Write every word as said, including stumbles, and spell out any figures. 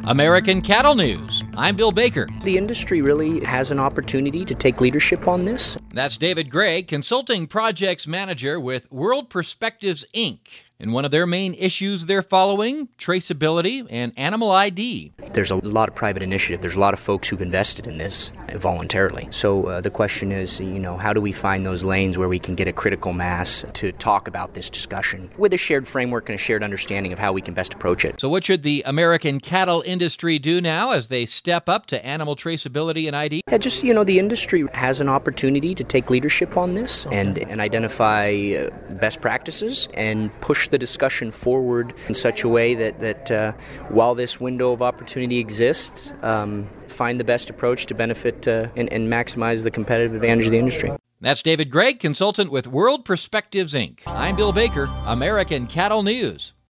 American Cattle News. I'm Bill Baker. The industry really has an opportunity to take leadership on this. That's David Gray, Consulting Projects Manager with World Perspectives, Incorporated. And one of their main issues they're following, traceability and animal I D. There's a lot of private initiative. There's a lot of folks who've invested in this voluntarily. So uh, the question is, you know, how do we find those lanes where we can get a critical mass to talk about this discussion with a shared framework and a shared understanding of how we can best approach it? So what should the American cattle industry do now as they step up to animal traceability and I D? Yeah, just, you know, the industry has an opportunity to take leadership on this okay. and, and identify uh, best practices and push the discussion forward in such a way that, that uh, while this window of opportunity exists, um, find the best approach to benefit uh, and, and maximize the competitive advantage of the industry. That's David Gregg, consultant with World Perspectives, Incorporated. I'm Bill Baker, American Cattle News.